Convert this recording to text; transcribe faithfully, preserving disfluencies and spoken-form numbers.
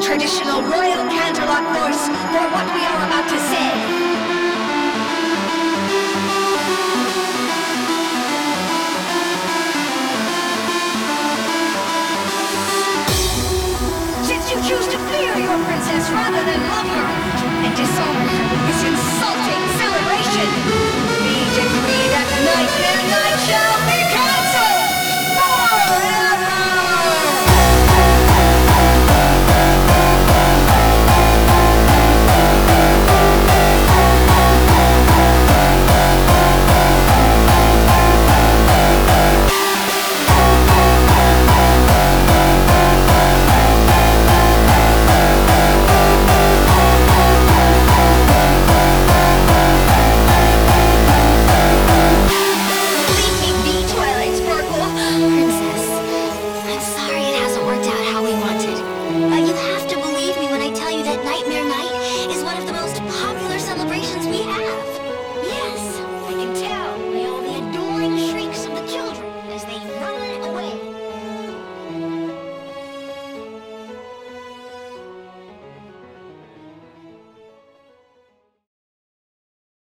traditional royal Canterlot voice for what we are about to say. Since you choose to fear your princess rather than love her, and dishonor her with this insulting celebration, we decree that the nightmare night